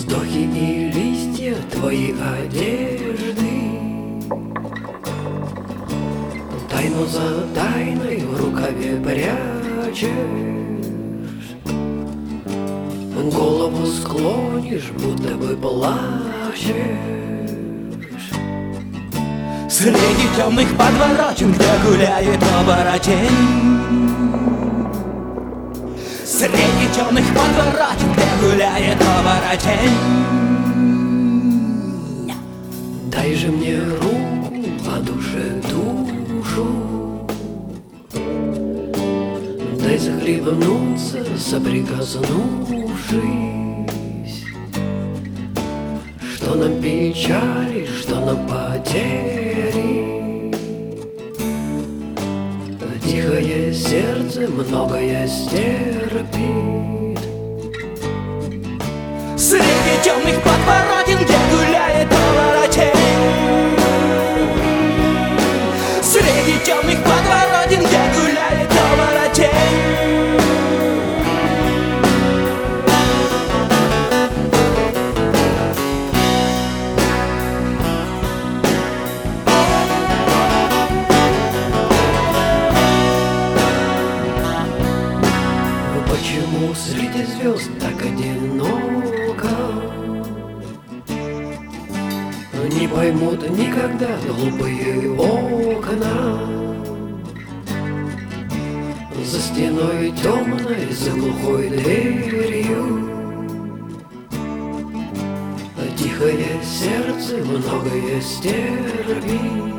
вздохи и листья твоей одежды. Тайну за тайной в рукаве прячешь, голову склонишь, будто бы плачешь. Среди темных подворотен, где гуляет оборотень. Среди темных подворотен, где гуляет оборотень. Дай же мне руку, а душе душу. Дай захлебнуться, соприкоснувшись. Что нам печали, что нам потери. Тихое сердце многое стерпит. Среди темных подворотен, где гуляет оборотень. Среди темных подворотен, где гуляет оборотень. Почему среди звезд так одиноко? Не поймут никогда глупые окна. За стеной темной, за глухой дверью. Тихое сердце многое стерпит.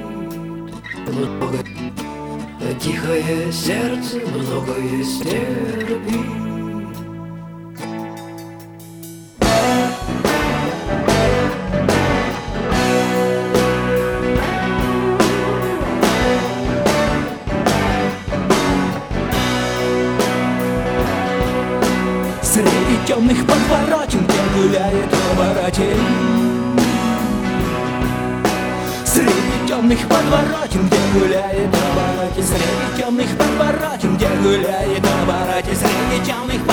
Тихое сердце многое стерпит. Среди темных подворотен, где гуляет оборотень. Среди темных подворотен, где гуляет оборотень. Среди темных подворотен, где гуляет оборотень. Среди темных